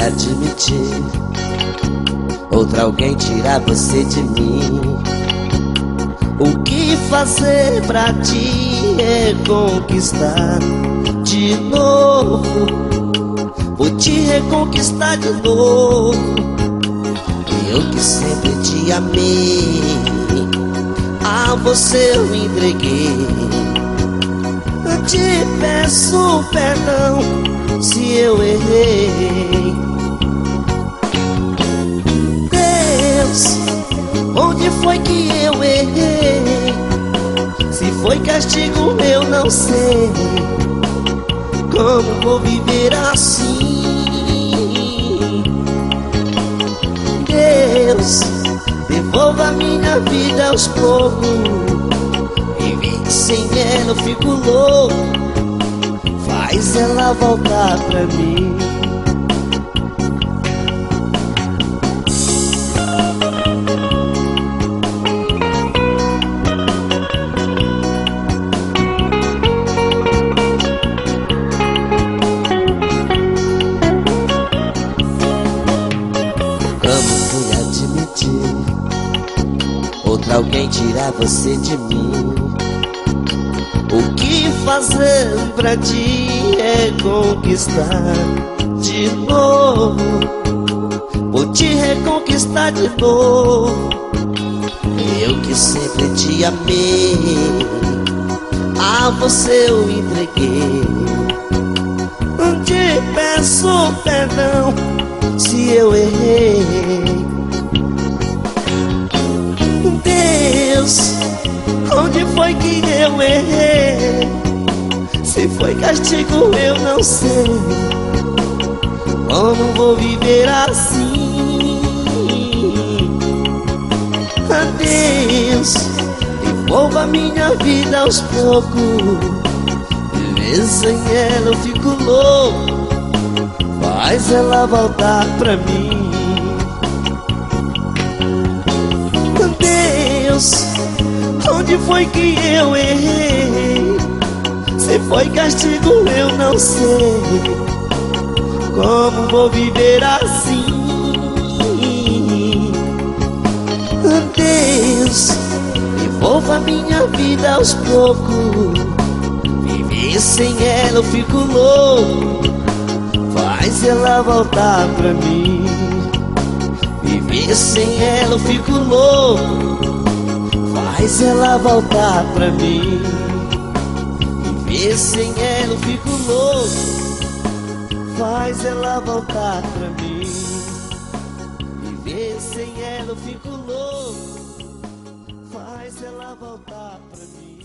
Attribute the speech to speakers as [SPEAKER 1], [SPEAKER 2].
[SPEAKER 1] admitir, outra alguém tirar você de mim. O que fazer pra te reconquistar de novo? Vou te reconquistar de novo. Eu que sempre te amei, a você eu entreguei. Eu te peço perdão se eu errei. Deus, onde foi que eu errei? Se foi castigo eu não sei. Como vou viver assim? Deus, devolva minha vida aos poucos. Viver sem ela eu fico louco. Faz ela voltar pra mim. Outra alguém tirar você de mim. O que fazer pra te reconquistar de novo? Vou te reconquistar de novo. Eu que sempre te amei, a você eu entreguei. Te peço perdão se eu errei. Deus, onde foi que eu errei? Se foi castigo eu não sei. Como vou viver assim? Adeus, devolva minha vida aos poucos. Viver sem ela eu fico louco. Faz ela voltar pra mim. Deus, onde foi que eu errei? Se foi castigo eu não sei. Como vou viver assim? Deus, devolva minha vida aos poucos. Viver sem ela eu fico louco. Faz ela voltar pra mim. Viver sem ela eu fico louco. Faz ela voltar pra mim. Viver sem ela eu fico louco. Faz ela voltar pra mim. Viver sem ela eu fico louco. Faz ela voltar pra mim.